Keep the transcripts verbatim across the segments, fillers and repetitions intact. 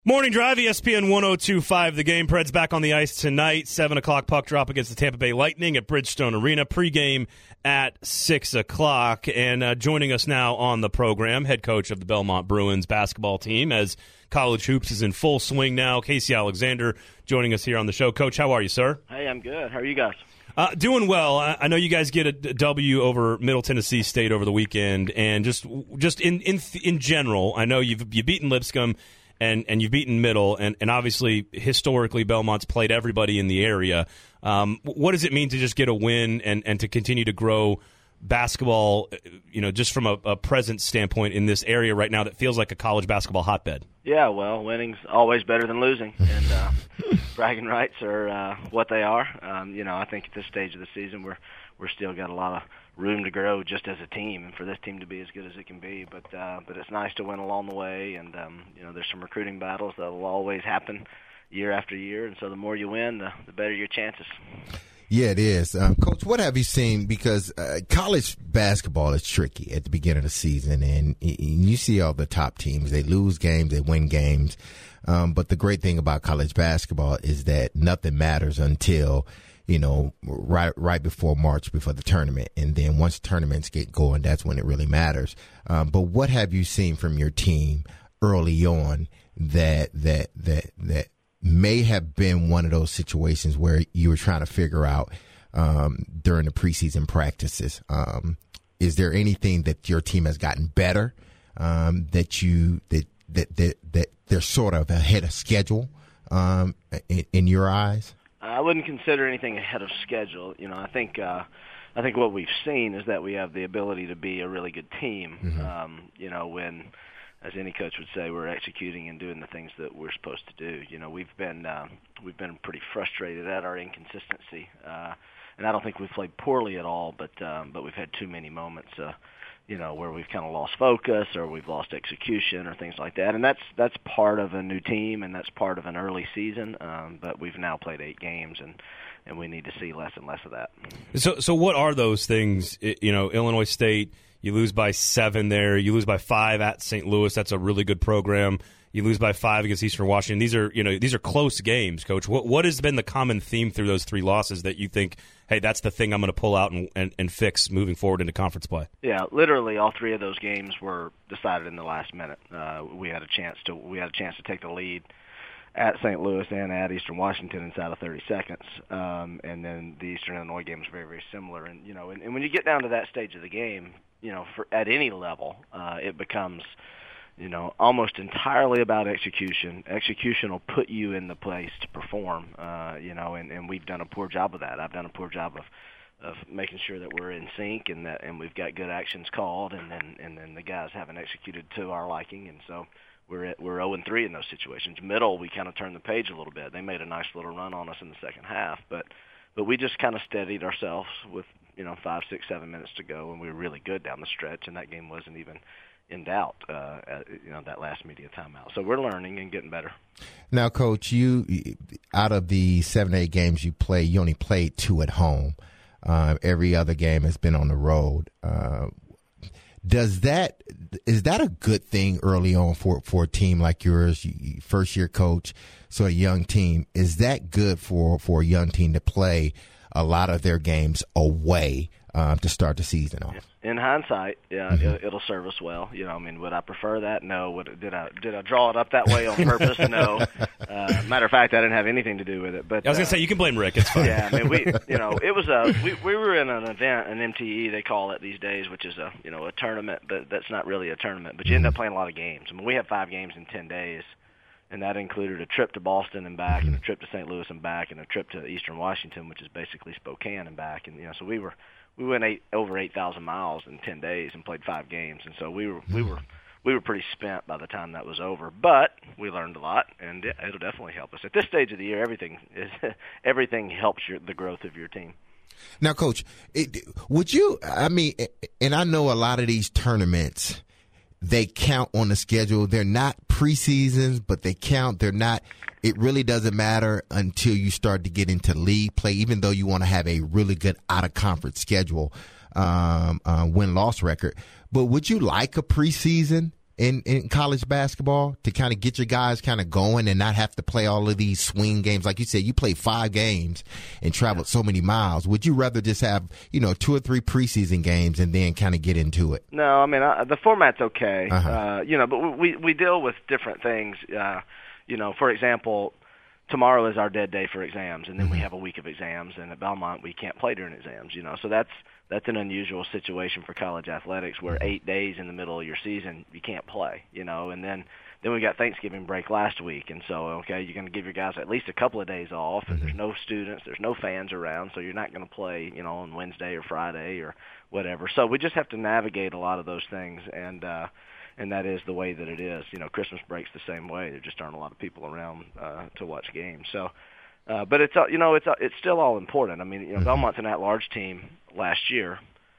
Morning Drive, E S P N one oh two point five. The Game. Preds back on the ice tonight. seven o'clock puck drop against the Tampa Bay Lightning at Bridgestone Arena. Pregame at six o'clock. And uh, joining us now on the program, head coach of the Belmont Bruins basketball team, as college hoops is in full swing now, Casey Alexander joining us here on the show. Coach, how are you, sir? Hey, I'm good. How are you guys? Uh, doing well. I, I know you guys get a W over Middle Tennessee State over the weekend. And just just in in, in general, I know you've, you've beaten Lipscomb. And and you've beaten Middle, and, and obviously, historically, Belmont's played everybody in the area. Um, what does it mean to just get a win and, and to continue to grow basketball, you know, just from a, a present standpoint in this area right now that feels like a college basketball hotbed? Yeah, well, winning's always better than losing, and uh, bragging rights are uh, what they are. Um, you know, I think at this stage of the season, we're we're still got a lot of room to grow just as a team, and for this team to be as good as it can be. But uh, but it's nice to win along the way, and um, you know, there's some recruiting battles that will always happen year after year, and so the more you win, the, the better your chances. Yeah, it is. Um, Coach, what have you seen? Because uh, college basketball is tricky at the beginning of the season, and, and you see all the top teams. They lose games, they win games. Um, but the great thing about college basketball is that nothing matters until, you know, right right before March, before the tournament. And then once tournaments get going, that's when it really matters. Um, but what have you seen from your team early on that that that that may have been one of those situations where you were trying to figure out um, during the preseason practices? Um, is there anything that your team has gotten better um, that you that, that that that they're sort of ahead of schedule um, in, in your eyes? I wouldn't consider anything ahead of schedule. You know, I think uh, I think what we've seen is that we have the ability to be a really good team. Mm-hmm. Um, you know, when, as any coach would say, we're executing and doing the things that we're supposed to do. You know, we've been uh, we've been pretty frustrated at our inconsistency, uh, and I don't think we've played poorly at all. But um, but we've had too many moments, uh, you know, where we've kind of lost focus or we've lost execution or things like that. And that's that's part of a new team, and that's part of an early season. Um, but we've now played eight games, and, and we need to see less and less of that. So so what are those things? You know, Illinois State, you lose by seven there. You lose by five at Saint Louis. That's a really good program. You lose by five against Eastern Washington. These are, you know, these are close games, Coach. What what has been the common theme through those three losses that you think, hey, that's the thing I'm going to pull out and, and, and fix moving forward into conference play? Yeah, literally all three of those games were decided in the last minute. Uh, we had a chance to we had a chance to take the lead at Saint Louis and at Eastern Washington inside of thirty seconds, um, and then the Eastern Illinois game was very, very similar. And you know, and, and when you get down to that stage of the game, you know, for at any level, uh, it becomes, you know, almost entirely about execution. Execution will put you in the place to perform, uh, you know, and, and we've done a poor job of that. I've done a poor job of, of making sure that we're in sync and that and we've got good actions called, and then and then the guys haven't executed to our liking, and so we're at, we're oh and three in those situations. Middle, we kind of turned the page a little bit. They made a nice little run on us in the second half, but but we just kind of steadied ourselves with, you know, five, six, seven minutes to go, and we were really good down the stretch, and that game wasn't even in doubt, uh, at, you know, that last media timeout. So we're learning and getting better. Now, Coach, you out of the seven, eight games you play, you only played two at home. Uh, every other game has been on the road. Uh, does that is that a good thing early on for for a team like yours, first year coach, so a young team? Is that good for for a young team to play a lot of their games away um, to start the season off? In hindsight, yeah, mm-hmm. it, it'll serve us well. You know, I mean, would I prefer that? No. Would did I did I draw it up that way on purpose? No. Uh, matter of fact, I didn't have anything to do with it. But I was uh, gonna say you can blame Rick. It's fine. Yeah, I mean, we you know it was a we we were in an event, an M T E they call it these days, which is a you know a tournament, but that's not really a tournament. But you end up playing a lot of games. I mean, we had five games in ten days. And that included a trip to Boston and back, and a trip to Saint Louis and back, and a trip to Eastern Washington, which is basically Spokane and back. And you know, so we were we went eight, over eight thousand miles in ten days and played five games. And so we were we were we were pretty spent by the time that was over. But we learned a lot, and it, it'll definitely help us at this stage of the year. Everything is everything helps your, the growth of your team. Now, Coach, it, would you? I mean, and I know a lot of these tournaments, they count on the schedule. They're not preseasons, but they count. They're not. It really doesn't matter until you start to get into league play, even though you want to have a really good out-of-conference schedule, um, uh, win-loss record. But would you like a preseason in, in college basketball to kind of get your guys kind of going and not have to play all of these swing games? Like you said, you played five games and traveled so many miles. Would you rather just have, you know, two or three preseason games and then kind of get into it? No, I mean, I, the format's okay, Uh-huh. uh, you know, but we, we deal with different things. Uh, you know, for example, tomorrow is our dead day for exams, and then mm-hmm. we have a week of exams, and at Belmont we can't play during exams, you know, so that's that's an unusual situation for college athletics where eight days in the middle of your season you can't play, you know, and then then we got Thanksgiving break last week, and so, okay, you're going to give your guys at least a couple of days off, and mm-hmm. there's no students, there's no fans around, so you're not going to play, you know, on Wednesday or Friday or whatever. So we just have to navigate a lot of those things, and uh, and that is the way that it is. You know, Christmas break's the same way. There just aren't a lot of people around uh, to watch games. So, uh, but it's, uh, you know, it's uh, it's still all important. I mean, you know, mm-hmm. Belmont's an at-large team last year,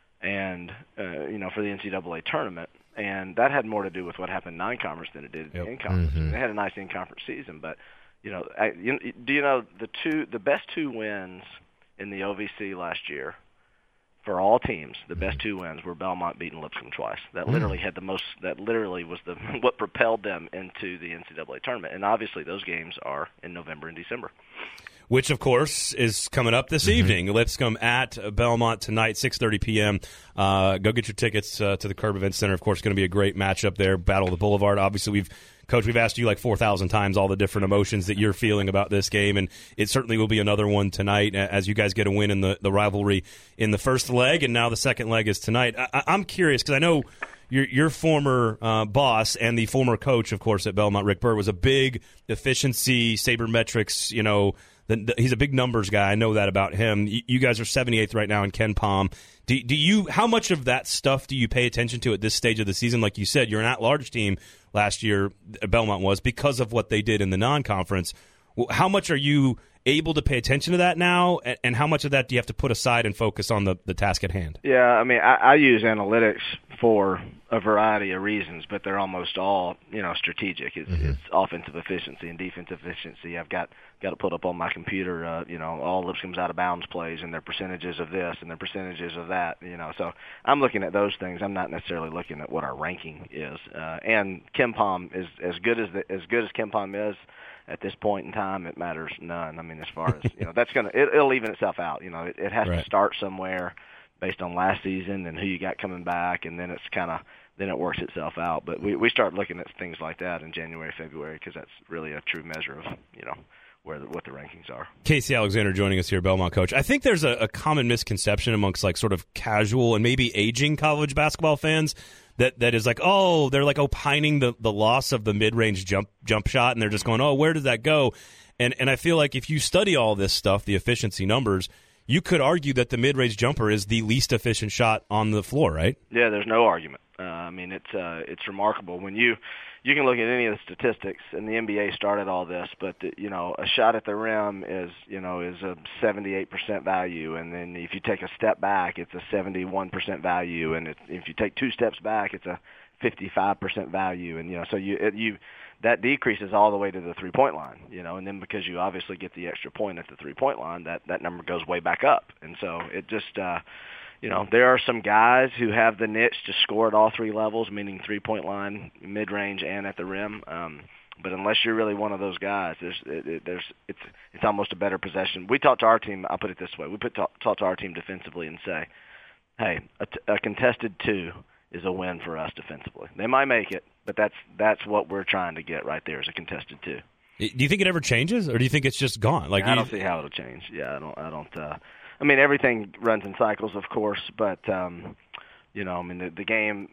and, uh, you know, for the N C double A tournament, and that had more to do with what happened non-conference than it did yep. in conference. Mm-hmm. They had a nice in-conference season, but, you know, I, you, do you know the two the best two wins in the O V C last year for all teams, the best two wins were Belmont beating Lipscomb twice. That literally had the most. That literally was the what propelled them into the N C double A tournament. And obviously, those games are in November and December. Which, of course, is coming up this mm-hmm. evening. Lipscomb at Belmont tonight, six thirty p.m. Uh, go get your tickets uh, to the Curb Event Center. Of course, going to be a great matchup there. Battle of the Boulevard. Obviously, we've Coach, we've asked you like four thousand times all the different emotions that you're feeling about this game, and it certainly will be another one tonight as you guys get a win in the, the rivalry in the first leg, and now the second leg is tonight. I, I'm curious because I know your your former uh, boss and the former coach, of course, at Belmont, Rick Byrd, was a big efficiency, sabermetrics, you know, the, the, he's a big numbers guy. I know that about him. You, you guys are seventy-eighth right now in Ken Pom. Do, do you? How much of that stuff do you pay attention to at this stage of the season? Like you said, you're an at-large team last year, Belmont was, because of what they did in the non-conference. How much are you able to pay attention to that now, and how much of that do you have to put aside and focus on the, the task at hand? Yeah, I mean, I, I use analytics for a variety of reasons, but they're almost all, you know, strategic. It's, mm-hmm. it's offensive efficiency and defensive efficiency. I've got got to put up on my computer, uh, you know, all Lipscomb's out of bounds plays and their percentages of this and their percentages of that, you know. So I'm looking at those things. I'm not necessarily looking at what our ranking is. Uh, and Ken Pom is as good as the, as good as Ken Pom is. At this point in time, it matters none. I mean, as far as, you know, that's going to, it, it'll even itself out. You know, it, it has right. to start somewhere based on last season and who you got coming back, and then it's kind of, then it works itself out. But we, we start looking at things like that in January, February, because that's really a true measure of, you know, where the, what the rankings are. Casey Alexander joining us here, Belmont coach. I think there's a, a common misconception amongst like sort of casual and maybe aging college basketball fans that that is like, oh, they're like opining the, the loss of the mid-range jump jump shot, and they're just going, oh, where did that go? And and I feel like if you study all this stuff, the efficiency numbers, you could argue that the mid-range jumper is the least efficient shot on the floor, right? Yeah, there's no argument. Uh, I mean, it's uh, it's remarkable when you you can look at any of the statistics, and the N B A started all this, but the, you know, a shot at the rim is you know is a seventy-eight percent value, and then if you take a step back, it's a seventy-one percent value, and it's, if you take two steps back, it's a fifty-five percent value, and you know, so you it, you that decreases all the way to the three-point line, you know, and then because you obviously get the extra point at the three-point line, that that number goes way back up, and so it just. Uh, You know, there are some guys who have the niche to score at all three levels, meaning three-point line, mid-range, and at the rim. Um, but unless you're really one of those guys, there's, it, it, there's, it's, it's almost a better possession. We talk to our team. I'll put it this way: we put talk, talk to our team defensively and say, "Hey, a, t- a contested two is a win for us defensively. They might make it, but that's that's what we're trying to get right there is a contested two." Do you think it ever changes, or do you think it's just gone? Like yeah, I don't you... see how it'll change. Yeah, I don't. I don't. Uh, I mean, everything runs in cycles, of course, but um, you know, I mean, the, the game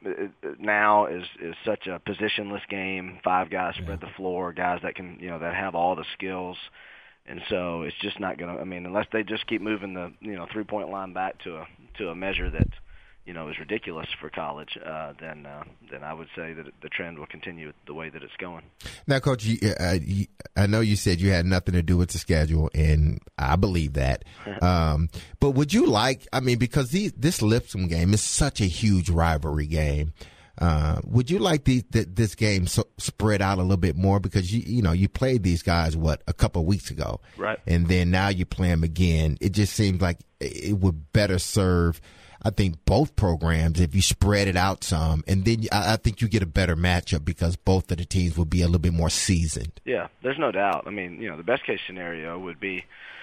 now is is such a positionless game. Five guys yeah. spread the floor, guys that can, you know, that have all the skills, and so it's just not going to. I mean, unless they just keep moving the, you know, three point line back to a to a measure that, you know, is ridiculous for college, uh, then uh, then I would say that the trend will continue the way that it's going. Now, Coach, you, uh, you, I know you said you had nothing to do with the schedule, and I believe that. um, but would you like, I mean, because these, this Lipscomb game is such a huge rivalry game, uh, would you like the, the, this game so, spread out a little bit more? Because, you you know, you played these guys, what, a couple of weeks ago. Right. And then now you play them again. It just seems like it would better serve – I think both programs, if you spread it out some, and then I, I think you get a better matchup because both of the teams will be a little bit more seasoned. Yeah, there's no doubt. I mean, you know, the best case scenario would be,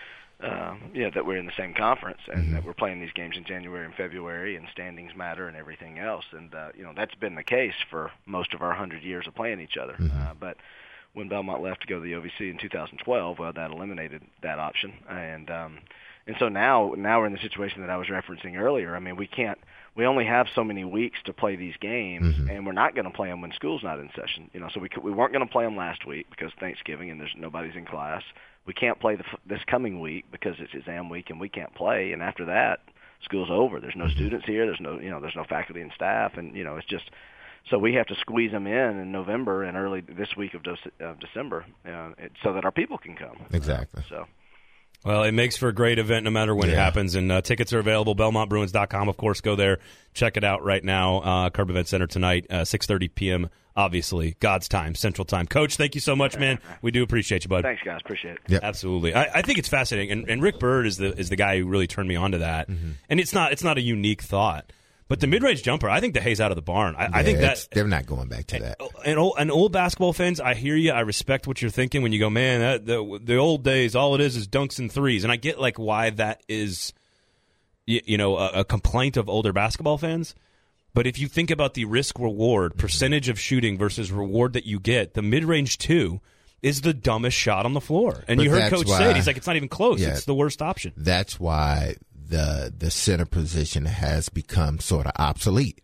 uh, yeah, that we're in the same conference and mm-hmm. that we're playing these games in January and February, and standings matter and everything else. And uh, you know, that's been the case for most of our hundred years of playing each other. Mm-hmm. Uh, but when Belmont left to go to the O V C in two thousand twelve, well, that eliminated that option, and um, and so now now we're in the situation that I was referencing earlier. I mean, we can't, we only have so many weeks to play these games, mm-hmm. and we're not going to play them when school's not in session. You know, so we we weren't going to play them last week because Thanksgiving and there's nobody's in class. We can't play the, this coming week because it's exam week and we can't play. And after that, school's over. There's no students here. There's no you know there's no faculty and staff, and you know it's just. So we have to squeeze them in in November and early this week of, De- of December uh, it, so that our people can come. Exactly. Uh, so. Well, it makes for a great event no matter when yeah. it happens, and uh, tickets are available, belmont bruins dot com. Of course, go there. Check it out right now. Uh, Curb Event Center tonight, uh, six thirty p.m., obviously. God's time, Central Time. Coach, thank you so much, man. We do appreciate you, bud. Thanks, guys. Appreciate it. Yep. Absolutely. I, I think it's fascinating, and, and Rick Byrd is the is the guy who really turned me on to that. Mm-hmm. And it's not it's not a unique thought. But the mid-range jumper, I think the hay's out of the barn. I, yeah, I think that they're not going back to that. And old, and old basketball fans, I hear you. I respect what you're thinking when you go, man. That, the the old days, all it is is dunks and threes, and I get like why that is, you, you know, a, a complaint of older basketball fans. But if you think about the risk reward percentage of shooting versus reward that you get, the mid-range two is the dumbest shot on the floor. And but you heard Coach why, say it. He's like, it's not even close. Yeah, it's the worst option. That's why the the center position has become sort of obsolete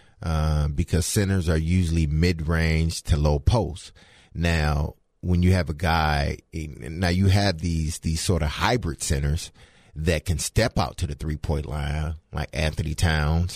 um, because centers are usually mid-range to low post. Now, when you have a guy, now you have these these sort of hybrid centers that can step out to the three-point line, like Anthony Towns.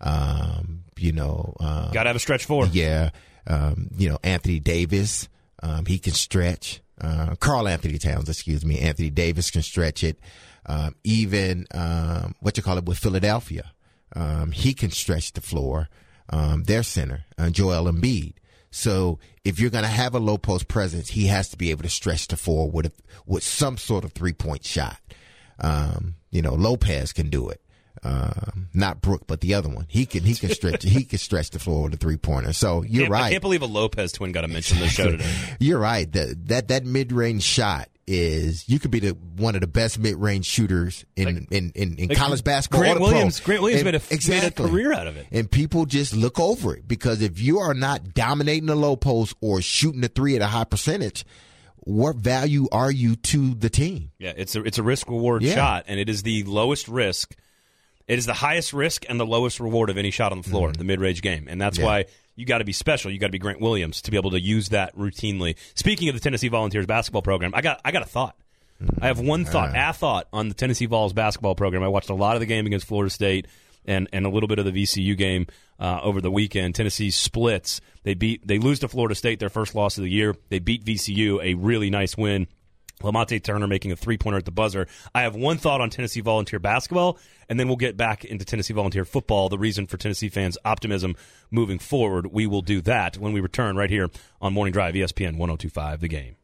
Um, you know, um, got to have a stretch four. Yeah, um, you know, Anthony Davis, um, he can stretch. Uh, Carl Anthony Towns, excuse me, Anthony Davis can stretch it. Um, even, um, what you call it with Philadelphia. Um, he can stretch the floor. Um, their center, uh, Joel Embiid. So if you're going to have a low post presence, he has to be able to stretch the floor with, a, with some sort of three point shot. Um, you know, Lopez can do it. Um, not Brook, but the other one. He can, he can stretch, he can stretch the floor with a three pointer. So you're I right. I can't believe a Lopez twin got a mention on the show today. You're right. That, that, that mid range shot is, you could be the one of the best mid range shooters in, like, in, in, in like college basketball. Grant or Williams, pro. Grant Williams and, made, a, exactly. made a career out of it. And people just look over it because if you are not dominating the low post or shooting the three at a high percentage, what value are you to the team? Yeah, it's a, it's a risk reward yeah. shot, and it is the lowest risk. It is the highest risk and the lowest reward of any shot on the floor, mm-hmm. the mid-range game. And that's yeah. why you got to be special. You got to be Grant Williams to be able to use that routinely. Speaking of the Tennessee Volunteers basketball program, I got I got a thought. Mm-hmm. I have one thought, uh, a thought on the Tennessee Vols basketball program. I watched a lot of the game against Florida State and, and a little bit of the V C U game uh, over the weekend. Tennessee splits. They beat they lose to Florida State, their first loss of the year. They beat V C U, a really nice win. Lamonte Turner making a three-pointer at the buzzer. I have one thought on Tennessee Volunteer basketball, and then we'll get back into Tennessee Volunteer football, the reason for Tennessee fans' optimism moving forward. We will do that when we return right here on Morning Drive, E S P N one oh two point five, The Game.